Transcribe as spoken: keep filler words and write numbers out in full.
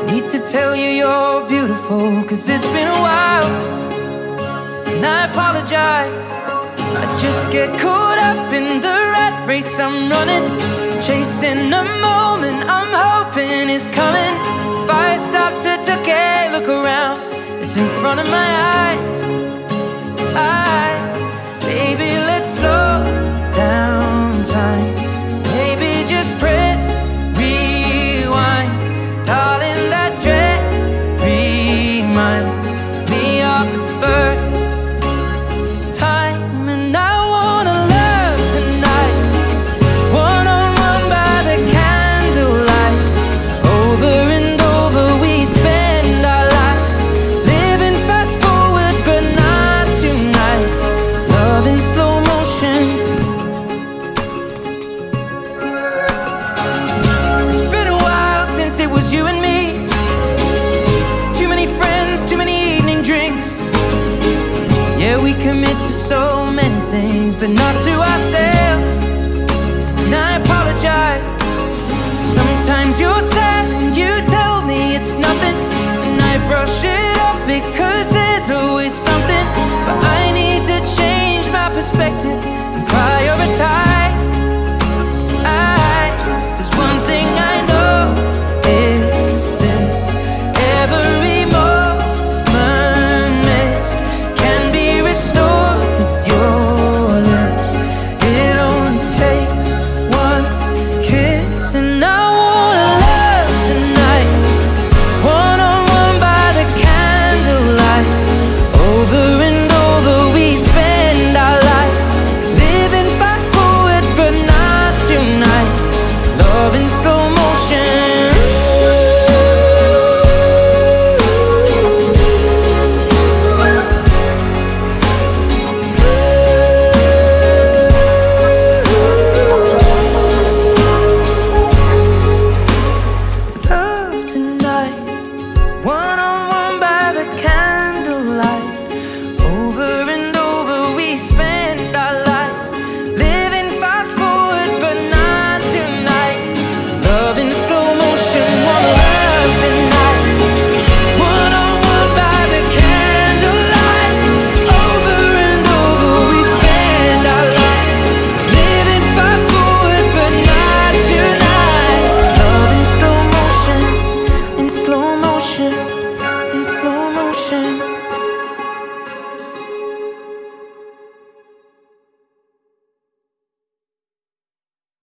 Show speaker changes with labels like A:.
A: Need to tell you you're beautiful, cause it's been a while, and I apologize. I just get caught up in the rat race I'm running, chasing a moment I'm hoping is coming. If I stop to take a look around, it's in front of my eyes.